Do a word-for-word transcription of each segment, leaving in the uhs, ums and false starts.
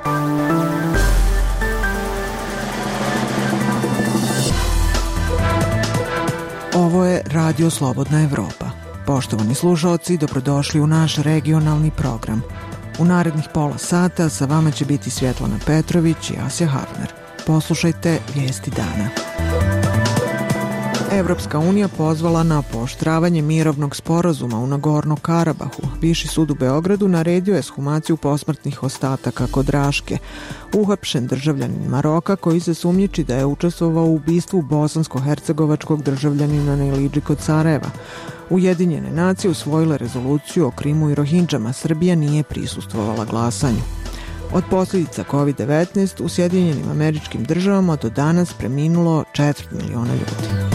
Ovo je Radio Slobodna Evropa. Poštovani slušalci, dobrodošli u naš regionalni program. U narednih pola sata sa vama će biti Svjetlana Petrović i Asja Hafner. Poslušajte vijesti dana. Evropska unija pozvala na pooštravanje mirovnog sporazuma u Nagorno-Karabahu. Viši sud u Beogradu naredio je shumaciju posmrtnih ostataka kod Raške. Uhapšen državljanin Maroka koji se sumnjiči da je učestvovao u ubistvu bosansko-hercegovačkog državljanina Neilidži kod Sarajeva. Ujedinjene nacije usvojile rezoluciju o Krimu i Rohindžama. Srbija nije prisustvovala glasanju. Od posljedica kovid devetnaest u Sjedinjenim Američkim Državama do danas preminulo četvrt miliona ljudi.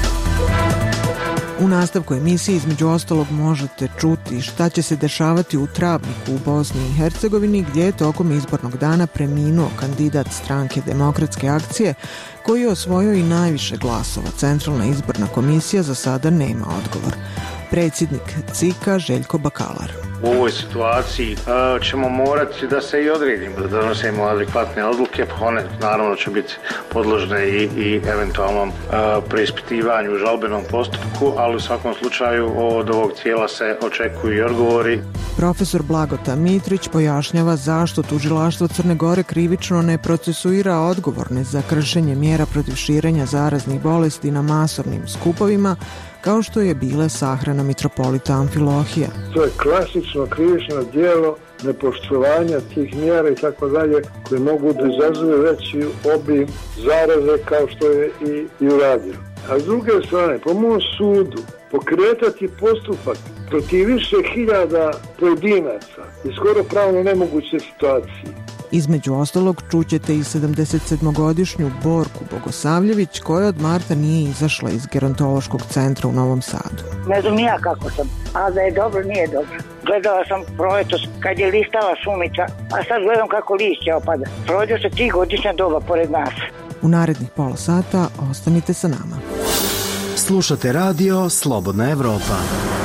U nastavku emisije između ostalog možete čuti šta će se dešavati u Travniku u Bosni i Hercegovini, gdje je tokom izbornog dana preminuo kandidat stranke Demokratske akcije koji je osvojio i najviše glasova. Centralna izborna komisija za sada nema odgovor. Predsjednik C I K-a Željko Bakalar. U ovoj situaciji uh, ćemo morati da se i odredimo, da donosimo adekvatne odluke, pa one naravno će biti podložne i, i eventualnom uh, preispitivanju u žalbenom postupku, ali u svakom slučaju od ovog tijela se očekuju i odgovori. Profesor Blagota Mitrić pojašnjava zašto tužilaštvo Crne Gore krivično ne procesuira odgovorne za kršenje mjera protiv širenja zaraznih bolesti na masovnim skupovima, kao što je bila sahrana mitropolita Amfilohija. To je klasično krivično djelo nepoštovanja tih mjera i tako dalje, koje mogu da izazove veći obim zaraze kao što je i, i uradio. A s druge strane, po mom sudu, pokretati postupak protiv više hiljada pojedinaca je skoro pravno nemoguće situacije. Između ostalog čućete i sedamdesetsedmogodišnju Borku Bogosavljević koja od marta nije izašla iz gerontološkog centra u Novom Sadu. Ne znam nija kako sam, a da je dobro nije dobro. Gledala sam proletos kad je listala šumica, a sad gledam kako lišće opada. Prođe se tri godišnja doba pored nas. U narednih pola sata ostanite sa nama. Slušate radio Slobodna Evropa.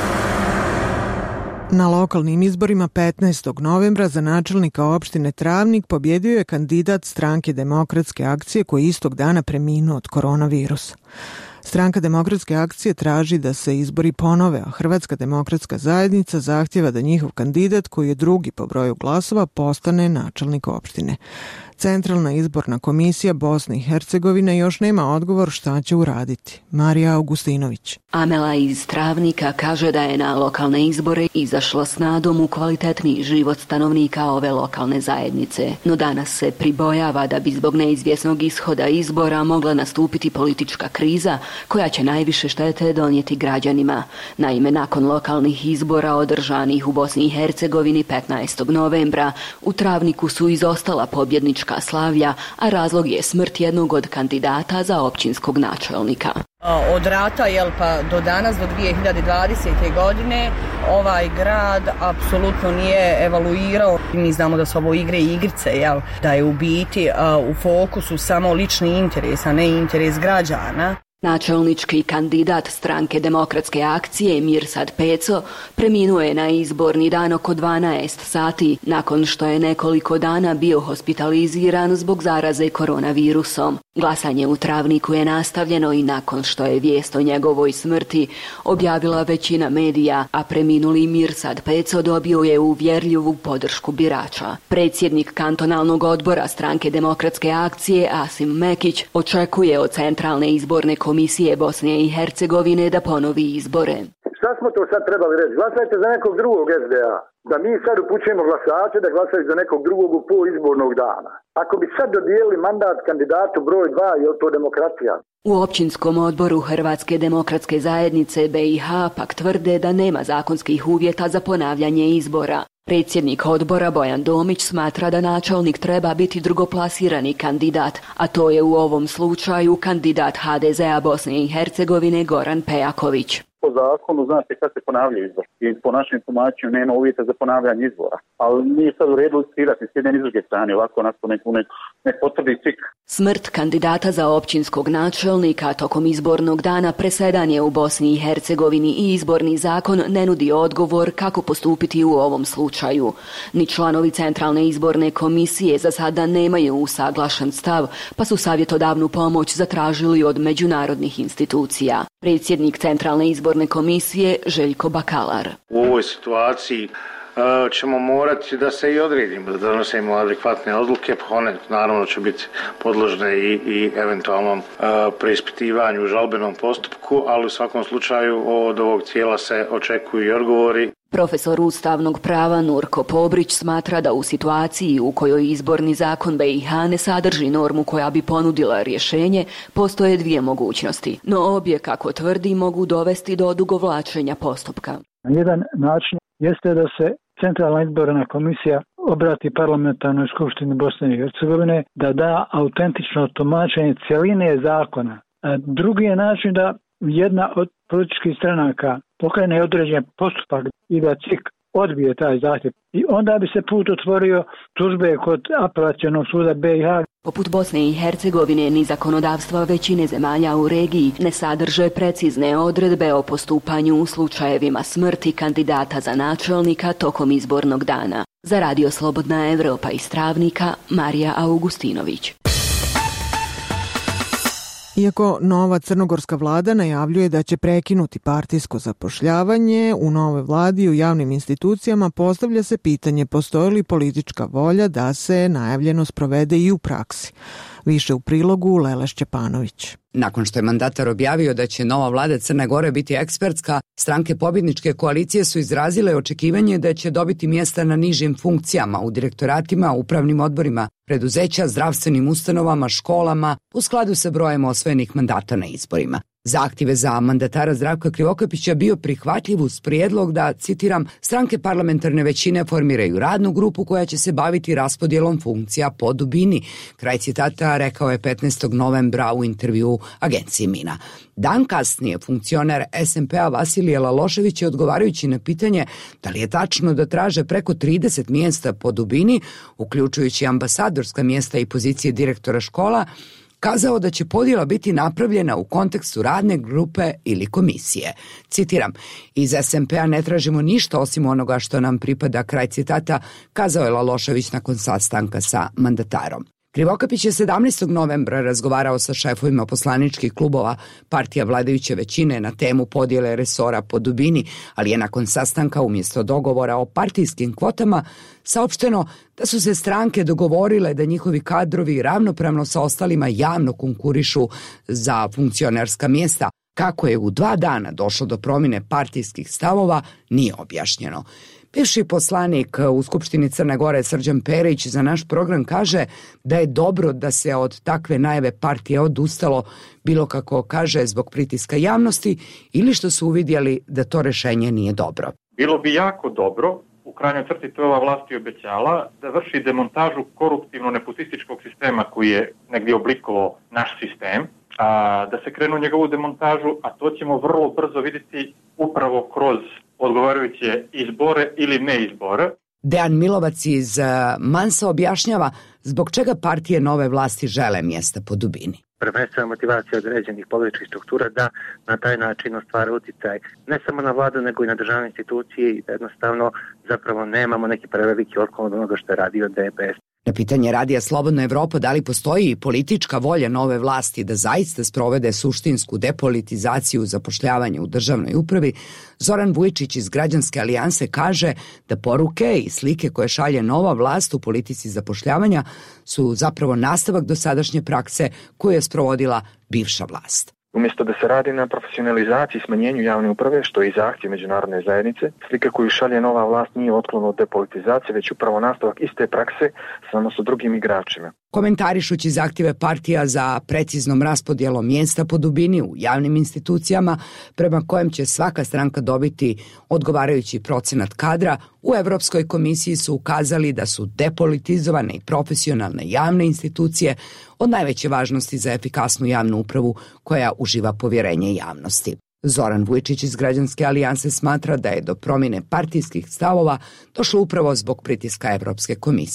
Na lokalnim izborima petnaestog novembra za načelnika opštine Travnik pobjedio je kandidat stranke Demokratske akcije koji istog dana preminuo od koronavirusa. Stranka Demokratske akcije traži da se izbori ponove, a Hrvatska demokratska zajednica zahtjeva da njihov kandidat, koji je drugi po broju glasova, postane načelnik opštine. Centralna izborna komisija Bosne i Hercegovine još nema odgovor šta će uraditi. Marija Augustinović. Amela iz Travnika kaže da je na lokalne izbore izašla s nadom u kvalitetniji život stanovnika ove lokalne zajednice. No danas se pribojava da bi zbog neizvjesnog ishoda izbora mogla nastupiti politička kriza koja će najviše štete donijeti građanima. Naime, nakon lokalnih izbora održanih u Bosni i Hercegovini petnaestog novembra, u Travniku su izostala pobjednička slavlja, a razlog je smrt jednog od kandidata za općinskog načelnika. Od rata jel, pa do danas, do dvije hiljade dvadesete. godine, ovaj grad apsolutno nije evaluirao. Mi znamo da su ovo igre i igrice, jel, da je u biti uh, u fokusu samo lični interes, a ne interes građana. Načelnički kandidat stranke Demokratske akcije Mirsad Peco preminuo je na izborni dan oko dvanaest sati nakon što je nekoliko dana bio hospitaliziran zbog zaraze koronavirusom. Glasanje u Travniku je nastavljeno i nakon što je vijest o njegovoj smrti objavila većina medija, a preminuli Mirsad Peco dobio je uvjerljivu podršku birača. Predsjednik kantonalnog odbora stranke Demokratske akcije Asim Mekić očekuje od Centralne izborne komisije Bosne i Hercegovine da ponovi izbore. Šta smo to sad trebali reći? Glasajte za nekog drugog S D A. Da mi sad upućujemo glasače da glasaju za nekog drugog u pol izbornog dana. Ako bi sad dodijelili mandat kandidatu broj dva, je li to demokratija? U općinskom odboru Hrvatske demokratske zajednice B i H pak tvrde da nema zakonskih uvjeta za ponavljanje izbora. Predsjednik odbora Bojan Domić smatra da načelnik treba biti drugoplasirani kandidat, a to je u ovom slučaju kandidat H D Z-a Bosne i Hercegovine Goran Pejaković. Po zakonu znate kad se ponavljaju izbor i po našem tumačenju nema uvjeta za ponavljanje izbora. Ali nije sad u redu listirati s jedne i s druge strane, ovako nas po neku, neku nek potvrdi C I K. Smrt kandidata za općinskog načelnika tokom izbornog dana presedan je u Bosni i Hercegovini i izborni zakon ne nudi odgovor kako postupiti u ovom slučaju. Ni članovi Centralne izborne komisije za sada nemaju usaglašen stav, pa su savjetodavnu pomoć zatražili od međunarodnih institucija. Predsjednik Centralne izborne komisije Željko Bakalar. U ovoj situaciji ćemo morati da se i odredimo, da donosimo adekvatne odluke, pa one naravno će biti podložne i, i eventualnom uh, preispitivanju u žalbenom postupku, ali u svakom slučaju od ovog tijela se očekuju i odgovori. Profesor ustavnog prava Nurko Pobrić smatra da u situaciji u kojoj izborni zakon B i H ne sadrži normu koja bi ponudila rješenje, postoje dvije mogućnosti, no obje, kako tvrdi, mogu dovesti do odugovlačenja postupka. Jedan način jeste da se Centralna izborna komisija obrati parlamentarnoj skupštini Bosne i Hercegovine da da autentično tumačenje cjeline zakona. A drugi je način da jedna od političkih stranaka pokrene određen postupak i da C I K odbije taj zahtjev. I onda bi se put otvorio tužbe kod apelacionog suda B i H. Poput Bosne i Hercegovine, ni zakonodavstva većine zemalja u regiji ne sadrže precizne odredbe o postupanju u slučajevima smrti kandidata za načelnika tokom izbornog dana. Za Radio Slobodna Evropa iz Travnika, Marija Augustinović. Iako nova crnogorska vlada najavljuje da će prekinuti partijsko zapošljavanje, u novoj vladi i u javnim institucijama postavlja se pitanje postoji li politička volja da se najavljeno sprovede i u praksi. Više u prilogu Lela Šćepanović. Nakon što je mandatar objavio da će nova vlada Crne Gore biti ekspertska, stranke pobjedničke koalicije su izrazile očekivanje da će dobiti mjesta na nižim funkcijama u direktoratima, upravnim odborima, preduzeća, zdravstvenim ustanovama, školama, u skladu sa brojem osvojenih mandata na izborima. Zahtjeve za mandatara Zdravka Krivokapića bio prihvatljiv uz prijedlog da, citiram, stranke parlamentarne većine formiraju radnu grupu koja će se baviti raspodjelom funkcija po dubini. Kraj citata rekao je petnaestog novembra u intervju agenciji Mina. Dan kasnije funkcioner S M P-a Vasilije Lalošević je odgovarajući na pitanje da li je tačno da traže preko trideset mjesta po dubini, uključujući ambasadorska mjesta i pozicije direktora škola, kazao da će podjela biti napravljena u kontekstu radne grupe ili komisije. Citiram, iz S M P-a ne tražimo ništa osim onoga što nam pripada, kraj citata, kazao je Lalošević nakon sastanka sa mandatarom. Krivokapić je sedamnaestog novembra razgovarao sa šefovima poslaničkih klubova partija vladajuće većine na temu podjele resora po dubini, ali je nakon sastanka umjesto dogovora o partijskim kvotama saopšteno da su se stranke dogovorile da njihovi kadrovi ravnopravno sa ostalima javno konkurišu za funkcionerska mjesta. Kako je u dva dana došlo do promjene partijskih stavova, nije objašnjeno. Bivši poslanik u Skupštini Crne Gore Srđan Perić za naš program kaže da je dobro da se od takve najave partije odustalo, bilo kako kaže zbog pritiska javnosti ili što su uvidjeli da to rješenje nije dobro. Bilo bi jako dobro, u krajnjoj crti to je ova vlast i obećala, da vrši demontažu koruptivno-nepotističkog sistema koji je negdje oblikovao naš sistem, a da se krenu njegovu demontažu, a to ćemo vrlo brzo vidjeti upravo kroz odgovarajuće izbore ili ne izbore. Dejan Milovac iz Mansa objašnjava zbog čega partije nove vlasti žele mjesta po dubini. Prvenstvena motivacija određenih političkih struktura da na taj način ostvare utjecaj ne samo na vladu nego i na državne institucije i da jednostavno zapravo nemamo neki preveliki otklon od onoga što je radio D P S. Na pitanje Radija Slobodna Evropa da li postoji politička volja nove vlasti da zaista sprovede suštinsku depolitizaciju zapošljavanja u državnoj upravi, Zoran Vujčić iz Građanske alijanse kaže da poruke i slike koje šalje nova vlast u politici zapošljavanja su zapravo nastavak dosadašnje prakse koju je sprovodila bivša vlast. Umjesto da se radi na profesionalizaciji i smanjenju javne uprave, što je i zahtjev međunarodne zajednice, slika koju šalje nova vlast nije otklon od depolitizacije, već upravo nastavak iste prakse samo sa drugim igračima. Komentarišući zahtjeve partija za preciznom raspodjelom mjesta po dubini u javnim institucijama, prema kojem će svaka stranka dobiti odgovarajući procenat kadra, u Europskoj komisiji su ukazali da su depolitizovane i profesionalne javne institucije od najveće važnosti za efikasnu javnu upravu koja uživa povjerenje javnosti. Zoran Vujčić iz Građanske alijanse smatra da je do promjene partijskih stavova došlo upravo zbog pritiska Europske komisije.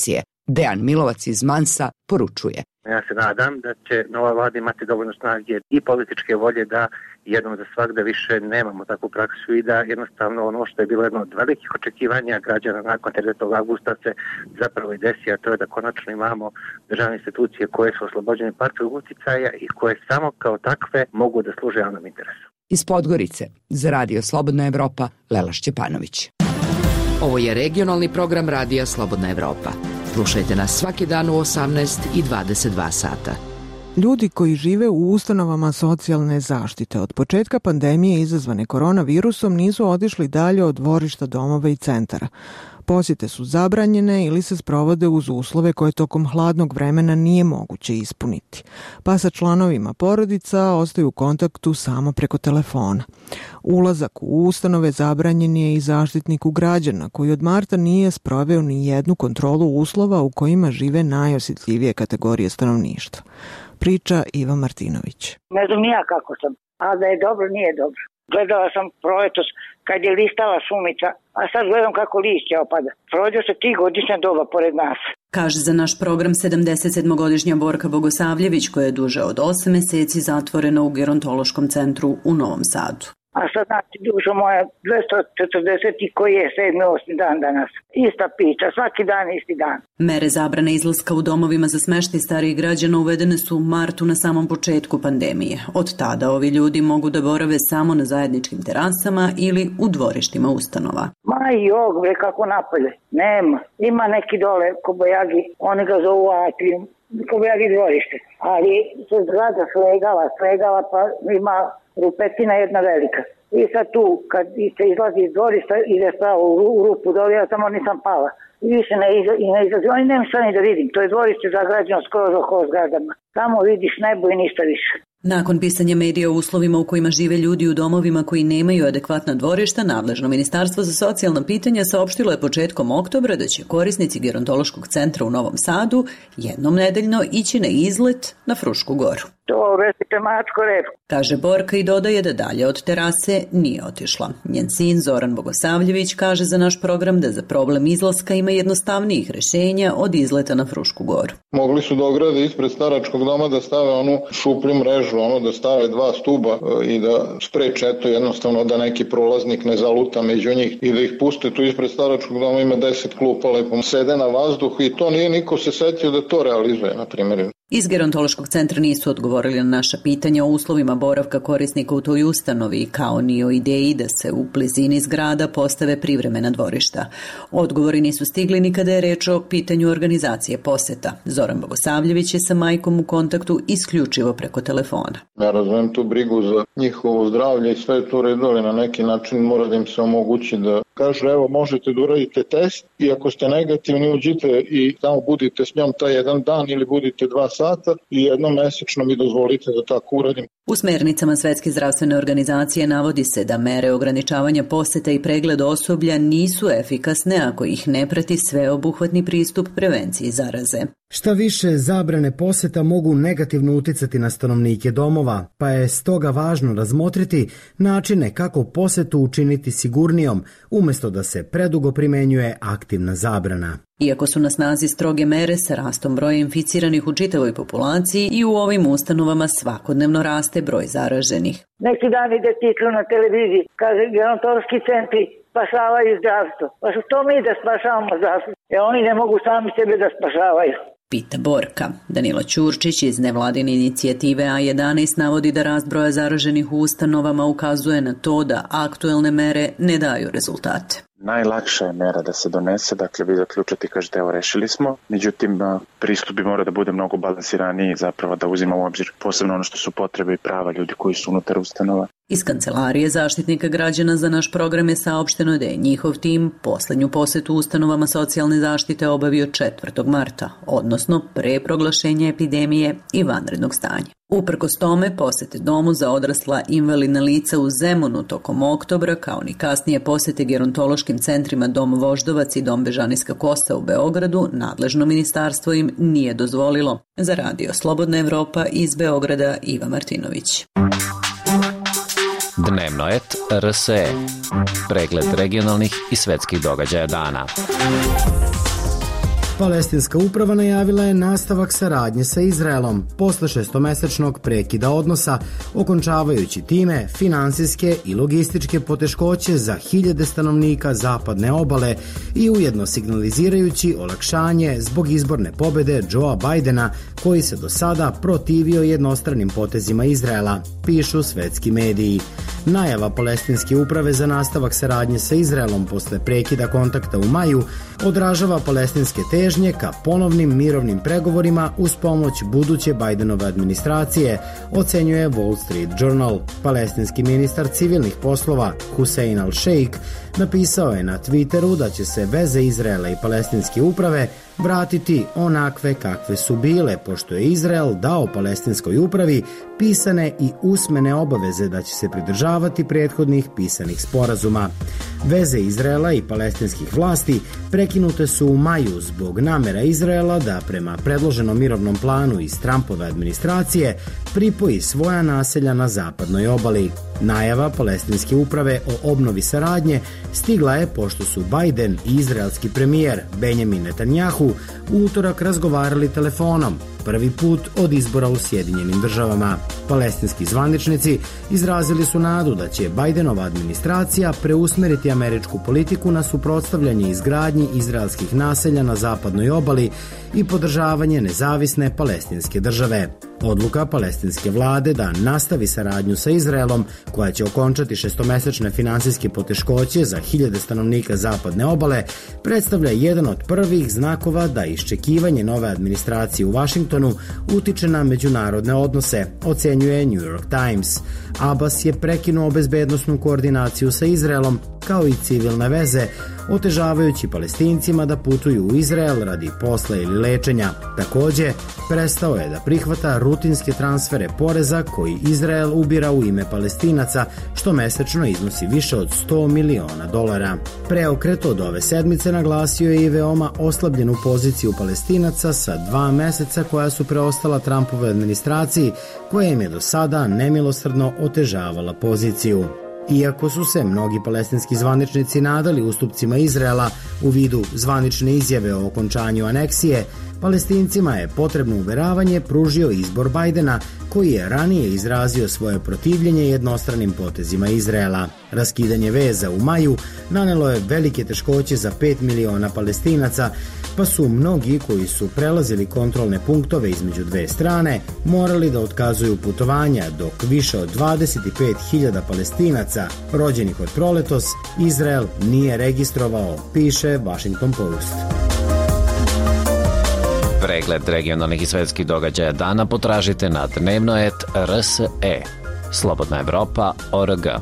Dejan Milovac iz Mansa poručuje. Ja se nadam da će nova vlada imati dovoljno snage i političke volje da jednom za svakda više nemamo takvu praksu i da jednostavno ono što je bilo jedno od velikih očekivanja građana nakon tridesetog avgusta se zapravo i desi, a to je da konačno imamo državne institucije koje su oslobođene partijskog uticaja i koje samo kao takve mogu da služe javnom interesu. Iz Podgorice za Radio Slobodna Evropa Lela Šćepanović. Ovo je regionalni program Radija Slobodna Evropa. Slušajte nas svaki dan u osamnaest i dvadeset dva sata. Ljudi koji žive u ustanovama socijalne zaštite od početka pandemije izazvane koronavirusom nisu otišli dalje od dvorišta, domova i centara. Posjete su zabranjene ili se sprovode uz uslove koje tokom hladnog vremena nije moguće ispuniti, pa sa članovima porodica ostaju u kontaktu samo preko telefona. Ulazak u ustanove zabranjen je i Zaštitniku građana, koji od marta nije sproveo ni jednu kontrolu uslova u kojima žive najosjetljivije kategorije stanovništva. Priča Iva Martinović. Ne znam ni ja kako sam, a da je dobro, nije dobro. Gledala sam proletos kad je listala šumica, a sad gledam kako lišće opada. Prođe se ti godišnja doba pored nas. Kaže za naš program sedamdesetsedmogodišnja Borka Bogosavljević, koja je duže od osam meseci zatvorena u gerontološkom centru u Novom Sadu. A sad znači dušo moja dvesta četrdeset koji je sedmi osmi dan danas. Ista priča, svaki dan isti dan. Mere zabrane izlaska u domovima za smeštaj starijih građana uvedene su u martu na samom početku pandemije. Od tada ovi ljudi mogu da borave samo na zajedničkim terasama ili u dvorištima ustanova. Ma i jog, bre, kako napolje. Nema. Ima neki dole kobojagi, oni ga zovu atrijum, kobojagi dvorište. Ali se zgrada slegala, slegala pa ima rupetina jedna velika. I sad tu, kad se izlazi iz dvorišta, ide pravo u rupu dole, ja samo nisam pala. I više ne, iza, i ne izlazi. Oni nema šta ni da vidim. To je dvorište zagrađeno skoro oko zgradama. Samo vidiš nebo i ništa više. Nakon pisanja medija o uslovima u kojima žive ljudi u domovima koji nemaju adekvatna dvorišta, nadležno Ministarstvo za socijalna pitanja saopštilo je početkom oktobra da će korisnici gerontološkog centra u Novom Sadu jednom nedeljno ići na izlet na Frušku goru. To resite mačko repko. Kaže Borka i dodaje da dalje od terase nije otišla. Njen sin Zoran Bogosavljević kaže za naš program da za problem izlaska ima jednostavnijih rešenja od izleta na Frušku goru. Mogli su da ograde ispred staračkog doma da stave onu šuplju mrežu, ono da stave dva stuba i da spreče eto jednostavno da neki prolaznik ne zaluta među njih i da ih puste tu ispred staračkog doma, ima deset klupa, lepo sede na vazduhu i to nije niko se setio da to realizuje, na primjer. Iz gerontološkog centra nisu odgovorili na naša pitanja o uslovima boravka korisnika u toj ustanovi, kao ni o ideji da se u blizini zgrada postave privremena dvorišta. Odgovori nisu stigli ni kada je reč o pitanju organizacije poseta. Zoran Bogosavljević je sa majkom u kontaktu isključivo preko telefona. Ja razumijem tu brigu za njihovo zdravlje i sve je to redove, na neki način mora da im se omogući da kažu evo možete da uradite test i ako ste negativni uđite i tamo budite s njom taj jedan dan ili budite dva sata i jednom mesečno mi dozvolite da tako uradim. U smernicama Svetske zdravstvene organizacije navodi se da mere ograničavanja poseta i pregleda osoblja nisu efikasne ako ih ne prati sveobuhvatni pristup prevenciji zaraze. Šta više, zabrane poseta mogu negativno uticati na stanovnike domova, pa je stoga važno razmotriti načine kako posetu učiniti sigurnijom, umjesto da se predugo primenjuje aktivna zabrana. Iako su na snazi stroge mere sa rastom broja inficiranih u čitavoj populaciji i u ovim ustanovama svakodnevno raste broj zaraženih. Neki dan ide titlu na televiziji, kaže gerontološki centri spašavaju zdravstvo. Pa što to mi da spašavamo zdravstvo? Jer oni ne mogu sami sebe da spašavaju. Pita Borka. Danilo Ćurčić iz nevladine inicijative A jedanaest navodi da rast broja zaraženih u ustanovama ukazuje na to da aktuelne mere ne daju rezultate. Najlakša je mera da se donese, dakle vi zaključate i kažete evo rešili smo, međutim pristup bi mora da bude mnogo balansiraniji, zapravo da uzima u obzir posebno ono što su potrebe i prava ljudi koji su unutar ustanova. Iz Kancelarije Zaštitnika građana za naš program je saopšteno da je njihov tim poslednju posetu ustanovama socijalne zaštite obavio četvrtog marta, odnosno pre proglašenja epidemije i vanrednog stanja. Uprkos tome, posete domu za odrasla invalidna lica u Zemunu tokom oktobra, kao ni kasnije posete gerontološkim centrima Dom Voždovac i Dom Bežanijska Kosta u Beogradu, nadležno ministarstvo im nije dozvolilo. Za Radio Slobodna Evropa iz Beograda Iva Martinović. Dnevnoet R S E. Pregled regionalnih i svetskih događaja dana. Palestinska uprava najavila je nastavak saradnje sa Izraelom posle šestomesečnog prekida odnosa, okončavajući time finansijske i logističke poteškoće za hiljade stanovnika zapadne obale i ujedno signalizirajući olakšanje zbog izborne pobede Joea Bidena, koji se do sada protivio jednostranim potezima Izraela, pišu svetski mediji. Najava Palestinske uprave za nastavak saradnje sa Izraelom posle prekida kontakta u maju odražava palestinske težnje ka ponovnim mirovnim pregovorima uz pomoć buduće Bidenove administracije, ocenjuje Wall Street Journal. Palestinski ministar civilnih poslova Hussein al-Sheikh napisao je na Twitteru da će se veze Izraela i Palestinske uprave vratiti onakve kakve su bile, pošto je Izrael dao Palestinskoj upravi pisane i usmene obaveze da će se pridržavati prethodnih pisanih sporazuma. Veze Izraela i palestinskih vlasti prekinute su u maju zbog namera Izraela da prema predloženom mirovnom planu iz Trumpove administracije pripoji svoja naselja na zapadnoj obali. Najava Palestinske uprave o obnovi saradnje stigla je pošto su Biden i izraelski premijer Benjamin Netanjahu u utorak razgovarali telefonom, prvi put od izbora u Sjedinjenim državama. Palestinski zvaničnici izrazili su nadu da će Bidenova administracija preusmeriti američku politiku na suprotstavljanje izgradnji izraelskih naselja na zapadnoj obali i podržavanje nezavisne palestinske države. Odluka palestinske vlade da nastavi saradnju sa Izraelom, koja će okončati šestomesečne finansijske poteškoće za hiljade stanovnika zapadne obale, predstavlja jedan od prvih znakova da iščekivanje nove administracije u Vašingtonu utiče na međunarodne odnose, ocenjuje New York Times. Abbas je prekinuo bezbednosnu koordinaciju sa Izraelom, kao i civilne veze, otežavajući Palestincima da putuju u Izrael radi posla ili lečenja. Takođe, prestao je da prihvata rutinske transfere poreza koji Izrael ubira u ime Palestinaca, što mesečno iznosi više od sto miliona dolara. Preokret od ove sedmice naglasio je i veoma oslabljenu poziciju Palestinaca sa dva meseca koja su preostala Trumpove administraciji, koja im je do sada nemilosrdno otežavala poziciju. Iako su se mnogi palestinski zvaničnici nadali ustupcima Izraela u vidu zvanične izjave o okončanju aneksije, Palestincima je potrebno uveravanje pružio izbor Bidena, koji je ranije izrazio svoje protivljenje jednostranim potezima Izraela. Raskidanje veza u maju nanelo je velike teškoće za pet miliona Palestinaca, pa su mnogi koji su prelazili kontrolne punktove između dve strane morali da otkazuju putovanja, dok više od dvadeset pet hiljada Palestinaca rođenih od proletos Izrael nije registrovao, piše Washington Post. Pregled regionalnih i svetskih događaja dana potražite na dnevnoet R S E. Slobodna Evropa O R G.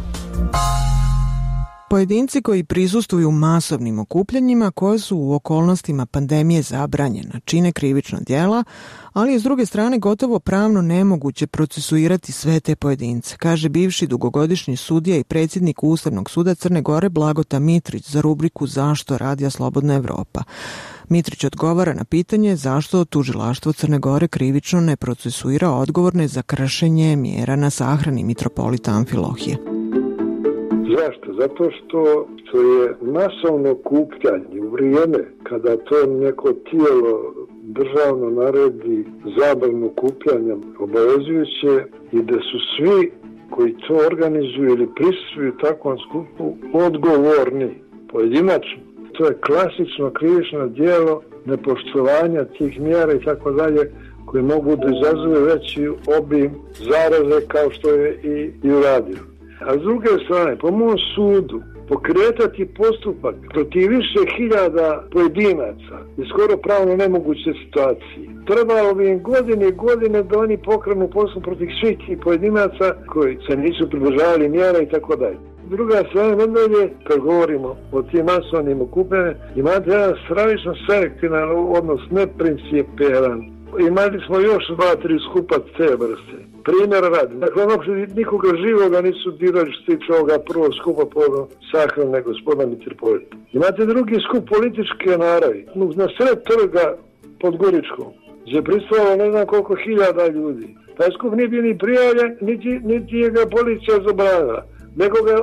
Pojedinci koji prisustuju masovnim okupljanjima koje su u okolnostima pandemije zabranjena čine krivična djela, ali je s druge strane gotovo pravno nemoguće procesuirati sve te pojedince, kaže bivši dugogodišnji sudija i predsjednik Ustavnog suda Crne Gore Blagota Mitrić za rubriku Zašto radija Slobodna Evropa. Mitrić odgovara na pitanje zašto tužilaštvo Crne Gore krivično ne procesuira odgovorne za kršenje mjera na sahrani mitropolita Amfilohije. Zašto? Zato što, što je masovno okupljanje u vrijeme kada to neko tijelo državno naredi zabranu okupljanja obavezujuće i da su svi koji to organizuju ili prisustvuju takvom skupu odgovorni pojedinačno. To je klasično krivično djelo nepoštovanja tih mjera i tako dalje, koje mogu da izazove veći obim zaraze kao što je i, i uradio. A s druge strane, po mom sudu, pokretati postupak protiv više hiljada pojedinaca je skoro pravno nemoguće situaciji. Trebalo bi im godine i godine da oni pokrenu postupak protiv svih tih pojedinaca koji se nisu pridržavali mjera i tako dalje. Druga strana, nadalje, kad govorimo o tim masovnim okupljanjima, imate jedan stravično selektivan odnos, neprincipijelan. Imali smo još dva, tri skupa te vrste. Primjer radi. Dakle, onog nikoga živoga nisu dirali što tiče ovoga prvog skupa povodom sahrane gospodina mitropolita. Imate drugi skup političke naravi. Na sred trga pod Goričkom, gdje je pristovalo ne znam koliko hiljada ljudi. Taj skup nije bio ni prijavljen, niti, niti je ga policija zabranila, nego ga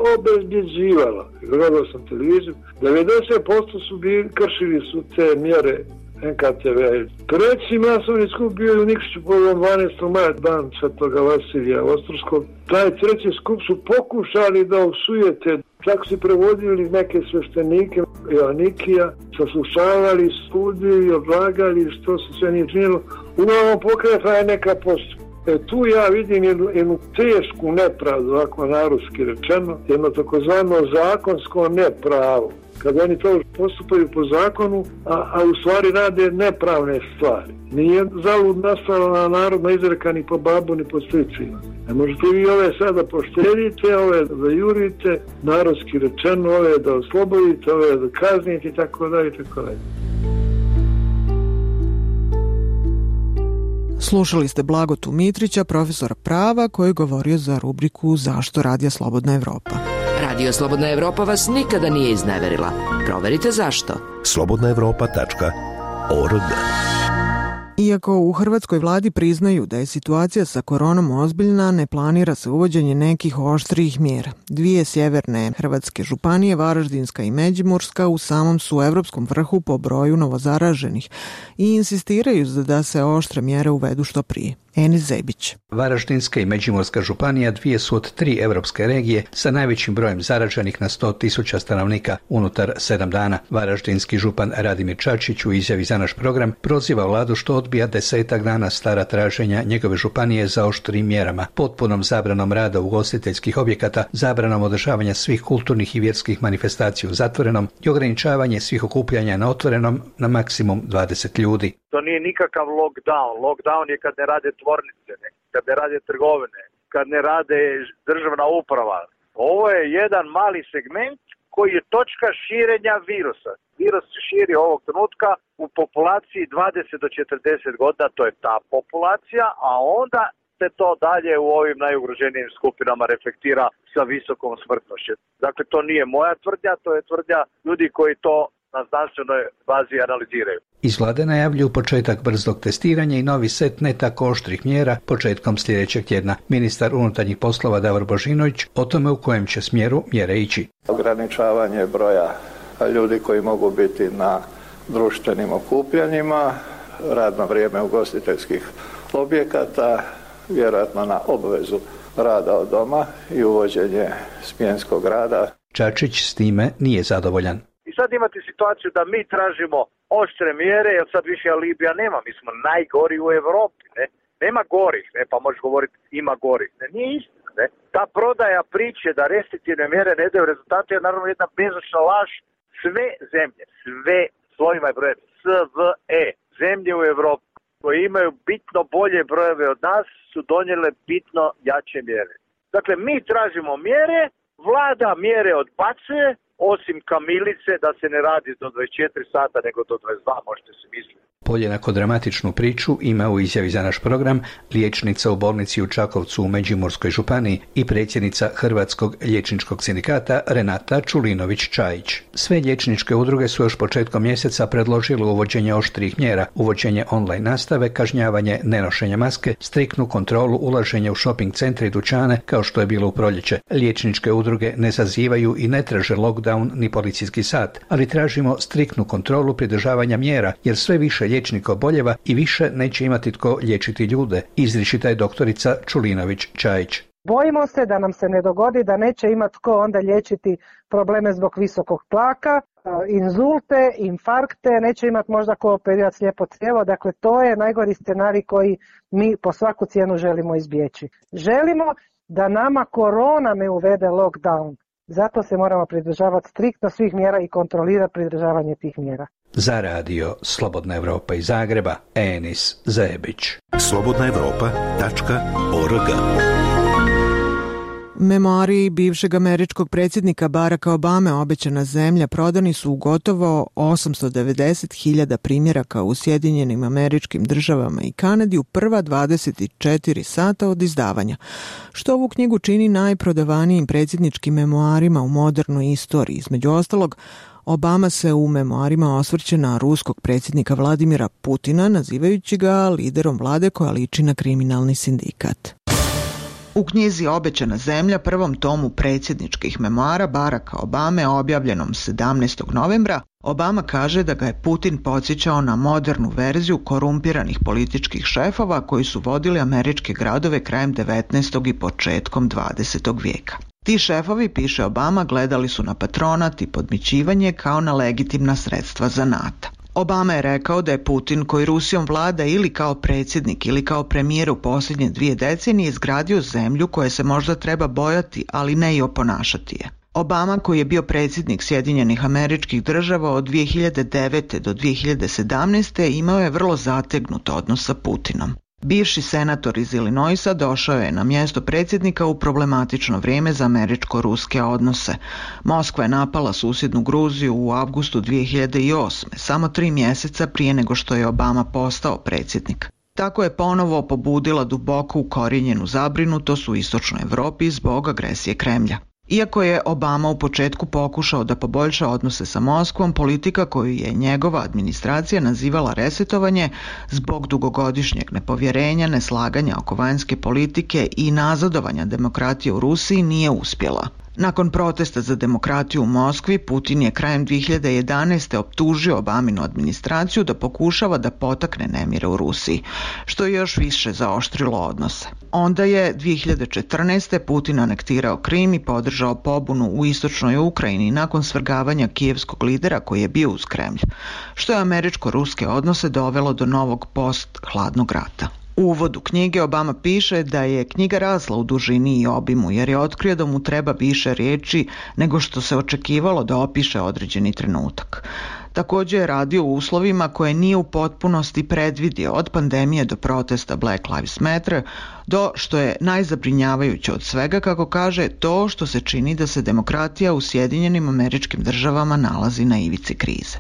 obezbjeđivala. Gledao sam televiziju, devedeset posto su bili, kršili su te mjere en ka te ve. Treći masovni skup bio je u Nikšiću povodom dvanaestog maja, dan Svetoga Vasilija Ostrskog. Taj treći skup su pokušali da osujete, čak su prevodili neke sveštenike Joanikija, saslušavali, sudili, odlagali, što se sve nije činilo. Uglavnom pokreta je neka postup. E, tu ja vidim jednu, jednu tešku nepravdu, ovako narodski rečeno, jedno takozvano zakonsko nepravo. Kada oni to postupaju po zakonu, a, a u stvari rade nepravne stvari. Nije zalud nastala narodna izreka ni po babu ni po stricima. Ne možete vi ove sada poštedite, ove da jurite, narodski rečeno, ove da oslobodite, ove da kaznite i tako dalje i tako dalje. Slušali ste Blagotu Mitrića, profesora prava, koji je govorio za rubriku Zašto radija Slobodna Evropa. Radio Slobodna Evropa vas nikada nije izneverila. Proverite zašto. slobodna evropa tačka org. Iako u hrvatskoj vladi priznaju da je situacija sa koronom ozbiljna, ne planira se uvođenje nekih oštrijih mjera. Dvije sjeverne hrvatske županije, Varaždinska i Međimurska, u samom su evropskom vrhu po broju novozaraženih i insistiraju da se oštre mjere uvedu što prije. Enis Zebić. Varaždinska i Međimurska županija dvije su od tri evropske regije sa najvećim brojem zaraženih na sto tisuća stanovnika unutar sedam dana. Varaždinski župan Radimir Čačić u izjavi za naš program proziva vladu što odbija desetak dana stara traženja njegove županije za oštrim mjerama, potpunom zabranom rada ugostiteljskih objekata, zabranom održavanja svih kulturnih i vjerskih manifestacija u zatvorenom i ograničavanje svih okupljanja na otvorenom na maksimum dvadeset ljudi. To nije nikakav lockdown. Lockdown je kad ne rade tvornice, ne, kad ne rade trgovine, kad ne rade državna uprava. Ovo je jedan mali segment koji je točka širenja virusa. Virus se širi ovog trenutka u populaciji dvadeset do četrdeset godina, to je ta populacija, a onda se to dalje u ovim najugroženijim skupinama reflektira sa visokom smrtnošću. Dakle, to nije moja tvrdnja, to je tvrdnja ljudi koji to na znanstvenoj bazi analiziraju. Iz vlade najavljuju početak brzog testiranja i novi set ne tako oštrih mjera početkom sljedećeg tjedna. Ministar unutarnjih poslova Davor Božinović o tome u kojem će smjeru mjere ići. Ograničavanje broja ljudi koji mogu biti na društvenim okupljanjima, radno vrijeme ugostiteljskih objekata, vjerojatno na obvezu rada od doma i uvođenje smjenskog rada. Čačić s time nije zadovoljan. I sad imate situaciju da mi tražimo oštre mjere, jer sad više alibija nema, mi smo najgori u Europi, ne? Nema gorih, ne, pa možeš govoriti ima gorih. Ne, nije istina, ne? Ta prodaja priče da restriktivne mjere ne daju rezultate je naravno jedna bezočna laž. Sve zemlje, sve slovima i brojem, S V E, zemlje u Europi koje imaju bitno bolje brojeve od nas su donijele bitno jače mjere. Dakle, mi tražimo mjere, vlada mjere odbacuje, osim kamilice da se ne radi do dvadeset četiri sata nego do dvadeset dva, možete se misliti. Podjednako dramatičnu priču ima u izjavi za naš program liječnica u bolnici u Čakovcu u Međimurskoj županiji i predsjednica Hrvatskog liječničkog sindikata Renata Čulinović-Čajić. Sve liječničke udruge su još početkom mjeseca predložile uvođenje oštrih mjera, uvođenje online nastave, kažnjavanje nenošenja maske, striktnu kontrolu ulaženja u shopping centre i dućane kao što je bilo u proljeće. Liječničke udruge ne zazivaju i ne traže lockdown ni policijski sat, ali tražimo striktnu kontrolu pridržavanja mjera jer sve više liječnika oboljeva i više neće imati tko liječiti ljude, izričita je doktorica Čulinović-Čajić. Bojimo se da nam se ne dogodi da neće imati tko onda liječiti probleme zbog visokog tlaka, inzulte, infarkte, neće imati možda ko operirati slijepo crijevo. Dakle, to je najgori scenarij koji mi po svaku cijenu želimo izbjeći. Želimo da nama korona ne uvede lockdown. Zato se moramo pridržavati striktno svih mjera i kontrolirati pridržavanje tih mjera. Za radio Slobodna Evropa iz Zagreba, Enis Zebić. slobodna evropa tačka org. Memoari bivšeg američkog predsjednika Baracka Obame Obećana zemlja prodani su u gotovo osamsto devedeset hiljada primjeraka u Sjedinjenim Američkim Državama i Kanadi u prva dvadeset četiri sata od izdavanja, što ovu knjigu čini najprodavanijim predsjedničkim memoarima u modernoj istoriji. Između ostalog, Obama se u memoarima osvrće na ruskog predsjednika Vladimira Putina, nazivajući ga liderom vlade koja liči na kriminalni sindikat. U knjizi Obećana zemlja, prvom tomu predsjedničkih memoara Baracka Obame, objavljenom sedamnaestog novembra, Obama kaže da ga je Putin podsjećao na modernu verziju korumpiranih političkih šefova koji su vodili američke gradove krajem devetnaestog i početkom dvadesetog vijeka. Ti šefovi, piše Obama, gledali su na patronat i podmićivanje kao na legitimna sredstva zanata. Obama je rekao da je Putin, koji Rusijom vlada ili kao predsjednik ili kao premijer u posljednje dvije decenije, izgradio zemlju koje se možda treba bojati, ali ne i oponašati je. Obama, koji je bio predsjednik Sjedinjenih Američkih Država od dvije hiljade devete do dvije hiljade sedamnaeste, imao je vrlo zategnut odnos sa Putinom. Bivši senator iz Illinoisa došao je na mjesto predsjednika u problematično vrijeme za američko-ruske odnose. Moskva je napala susjednu Gruziju u avgustu dvije hiljade osme, samo tri mjeseca prije nego što je Obama postao predsjednik. Tako je ponovo pobudila duboko ukorijenjenu zabrinutost u istočnoj Europi zbog agresije Kremlja. Iako je Obama u početku pokušao da poboljša odnose sa Moskvom, politika koju je njegova administracija nazivala resetovanje zbog dugogodišnjeg nepovjerenja, neslaganja oko vanjske politike i nazadovanja demokratije u Rusiji nije uspjela. Nakon protesta za demokratiju u Moskvi, Putin je krajem dvije hiljade jedanaeste optužio Obaminu administraciju da pokušava da potakne nemire u Rusiji, što je još više zaoštrilo odnose. Onda je dvije hiljade četrnaeste. Putin anektirao Krim i podržao pobunu u istočnoj Ukrajini nakon svrgavanja kijevskog lidera koji je bio uz Kremlj, što je američko-ruske odnose dovelo do novog post-hladnog rata. U uvodu knjige Obama piše da je knjiga rasla u dužini i obimu jer je otkrio da mu treba više riječi nego što se očekivalo da opiše određeni trenutak. Također je radio u uslovima koje nije u potpunosti predvidio, od pandemije do protesta Black Lives Matter, do, što je najzabrinjavajuće od svega, kako kaže, to što se čini da se demokratija u Sjedinjenim Američkim Državama nalazi na ivici krize.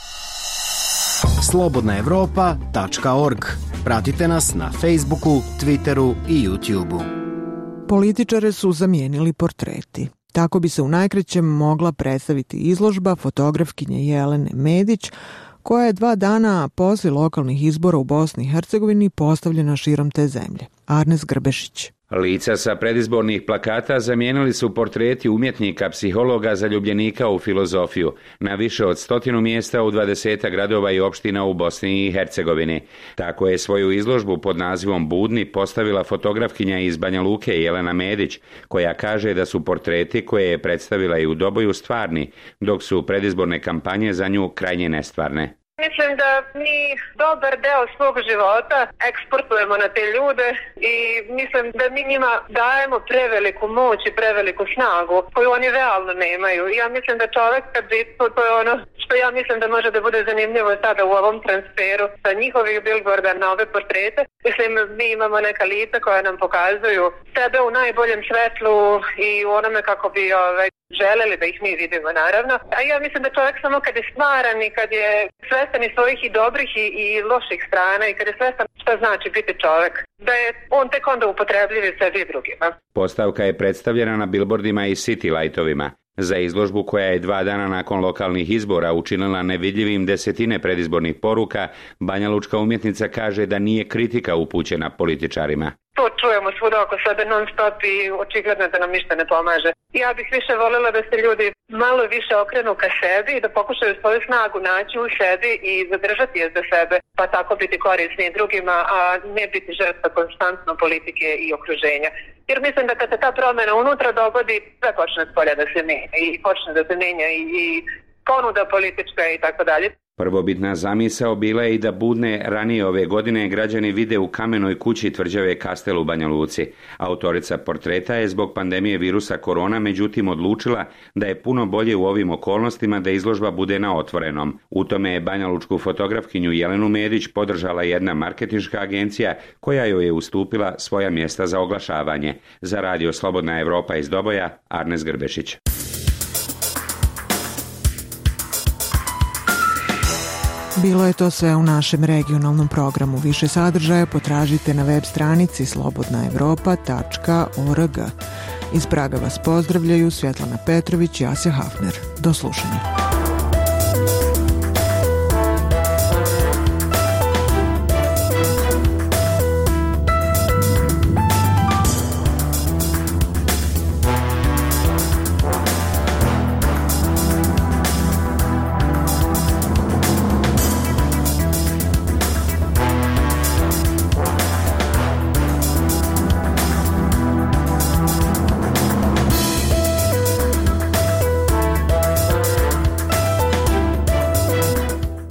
slobodna evropa tačka org. Pratite nas na Facebooku, Twitteru i YouTubeu. Političare su zamijenili portreti. Tako bi se u najkraćem mogla predstaviti izložba fotografkinje Jelene Medić, koja je dva dana poslije lokalnih izbora u Bosni i Hercegovini postavljena širom te zemlje. Arnes Grbešić. Lica sa predizbornih plakata zamijenili su portreti umjetnika, psihologa, zaljubljenika u filozofiju na više od stotinu mjesta u dvadesetak gradova i opština u Bosni i Hercegovini. Tako je svoju izložbu pod nazivom Budni postavila fotografkinja iz Banja Luke Jelena Medić, koja kaže da su portreti koje je predstavila i u Doboju stvarni, dok su predizborne kampanje za nju krajnje nestvarne. Mislim da mi dobar deo svog života eksportujemo na te ljude i mislim da mi njima dajemo preveliku moć i preveliku snagu koju oni realno nemaju. Ja mislim da čovjek kad bi, to, to je ono što ja mislim da može da bude zanimljivo sada u ovom transferu sa njihovih billboarda na ove portrete. Mislim, mi imamo neka lica koja nam pokazuju sebe u najboljem svetlu i u onome kako bi ovaj, želeli da ih mi vidimo, naravno. A ja mislim da čovjek samo kad je stvaran i kad je svestan i svojih i dobrih i, i loših strana i kad je svestan šta znači biti čovjek, da je on tek onda upotrebljiv i sebi i drugima. Postavka je predstavljena na billboardima i city lightovima. Za izložbu koja je dva dana nakon lokalnih izbora učinila nevidljivim desetine predizbornih poruka, banjalučka umjetnica kaže da nije kritika upućena političarima. To čujemo svuda oko sebe non stop i očigledno da nam ništa ne pomaže. Ja bih više voljela da se ljudi malo više okrenu ka sebi i da pokušaju svoju snagu naći u sebi i zadržati je za sebe, pa tako biti korisni drugima, a ne biti žrtva konstantno politike i okruženja. Jer mislim da kad se ta promjena unutra dogodi, sve počne s polja da se menja i počne da se menja i, i ponuda politička i tako dalje. Prvobitna zamisao bila je i da Budne ranije ove godine građani vide u kamenoj kući tvrđave Kastel u Banja Luci. Autorica portreta je zbog pandemije virusa korona međutim odlučila da je puno bolje u ovim okolnostima da izložba bude na otvorenom. U tome je banjalučku fotografkinju Jelenu Medić podržala jedna marketinška agencija koja joj je ustupila svoja mjesta za oglašavanje. Za radio Slobodna Evropa iz Doboja, Arnes Grbešić. Bilo je to sve u našem regionalnom programu. Više sadržaja potražite na web stranici slobodna evropa tačka org. Iz Praga vas pozdravljaju Svjetlana Petrović i Asja Hafner. Do slušanja.